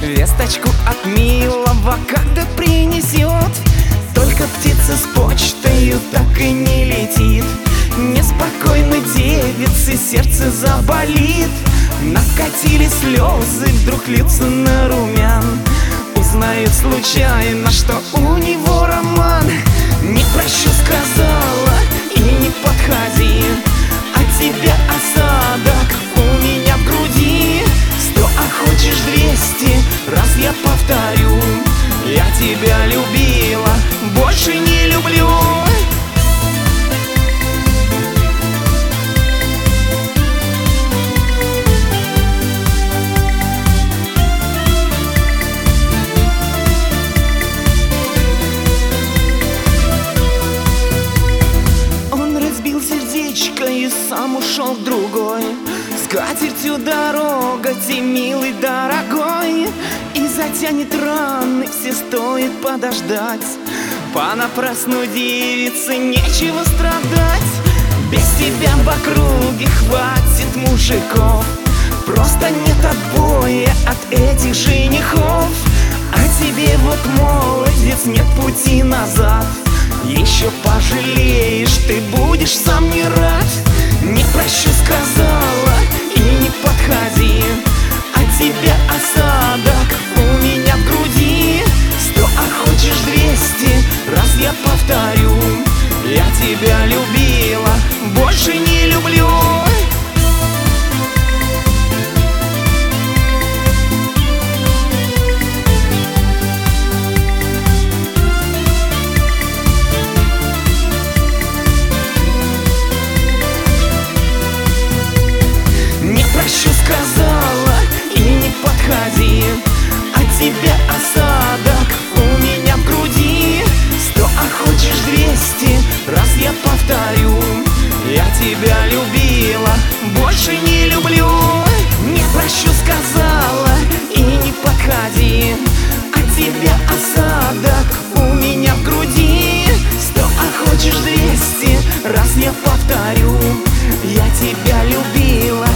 Весточку от милого когда принесет, только птица с почтою так и не летит. Неспокойной девице сердце заболит. Накатили слезы, вдруг льются на румян. Узнает случайно, что у него роман. Не прощу, сказала, и не подходи. От тебя осадок у меня в груди. 100, а хочешь 200, раз я повторю: я тебя любила, больше не люблю. И сам ушел к другой. С катертью дорога, те милый дорогой. И затянет раны, все стоит подождать. Понапрасну девице нечего страдать. Без тебя в округе хватит мужиков. Просто нет отбоя от этих женихов. А тебе вот, молодец, нет пути назад. Еще пожалеешь, ты будешь сам не рад. Не прощу, сказала, и не подходи. От тебя осадок у меня в груди. 100, а хочешь 200, раз я повторю: я тебя любила, больше не люблю. Прощу, сказала, и не подходи. От тебя осадок у меня в груди. 100, а хочешь 200, раз я повторю: я тебя любила, больше не люблю. Не прощу, сказала, и не подходи. От тебя осадок у меня в груди. 100, а хочешь 200, раз я повторю: я тебя любила,